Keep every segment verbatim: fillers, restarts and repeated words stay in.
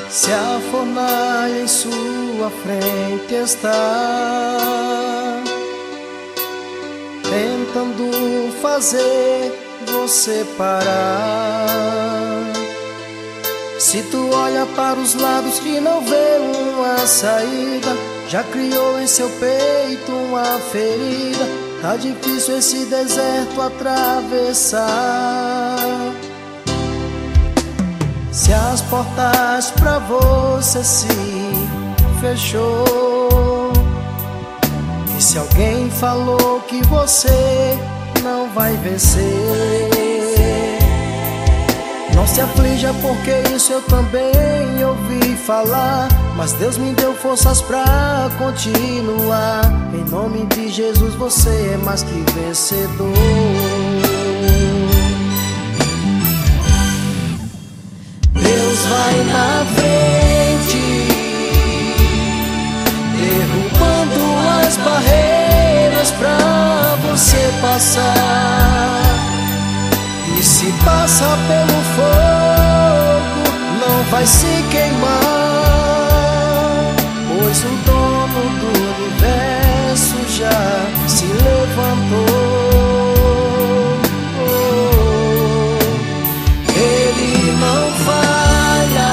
Se a fornalha em sua frente está tentando fazer você parar, se tu olha para os lados e não vê uma saída, já criou em seu peito uma ferida, tá difícil esse deserto atravessar. Se as portas pra você se fechou, e se alguém falou que você não vai vencer, não se aflija, porque isso eu também ouvi falar, mas Deus me deu forças pra continuar. Em nome de Jesus você é mais que vencedor. Deus vai na frente, derrubando as barreiras pra você passar. E se passa pelo fogo, não vai se queimar, pois o dono do universo já se levantou. Ele não falha,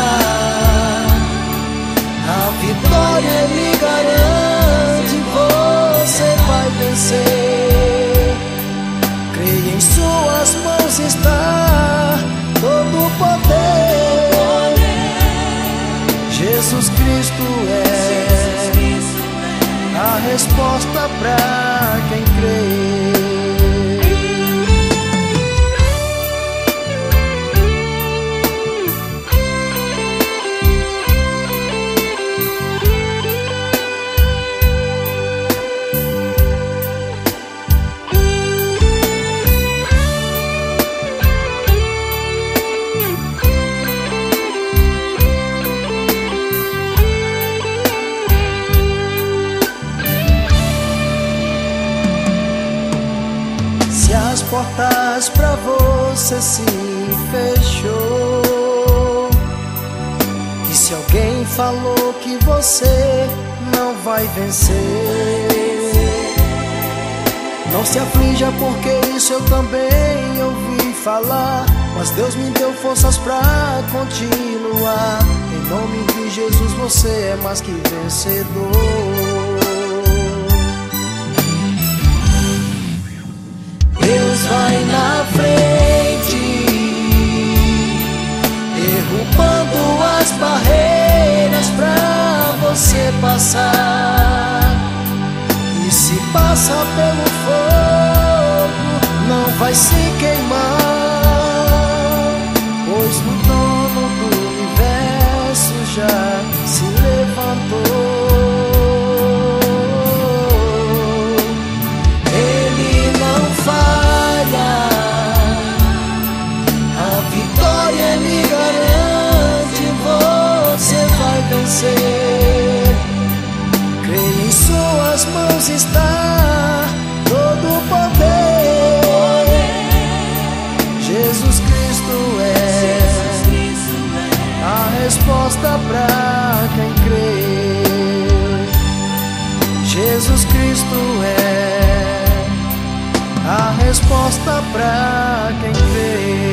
a vitória ele garante, você vai vencer. Creia, em suas mãos está todo o poder. Jesus Cristo é a resposta pra quem crê. As portas pra você se fechou, e se alguém falou que você não vai vencer, não se aflija, porque isso eu também ouvi falar, mas Deus me deu forças pra continuar. Em nome de Jesus você é mais que vencedor. Deus vai na frente, derrubando as barreiras pra você passar. E se passa pelo fogo, não vai se queimar, pois o dono do universo já se levantou. Creia, em suas mãos está todo o poder. Jesus Cristo é a resposta pra quem crê. Jesus Cristo é a resposta pra quem crê.